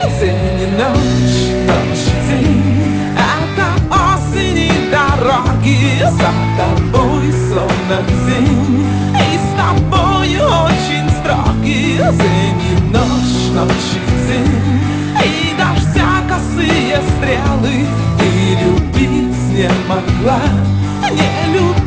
День и ночь, ночь и день, это осень и дороги. За тобой словно день, и с тобой очень строгий. День и ночь, ночь и день, и дождя косые стрелы. Ты любить не могла, не любить.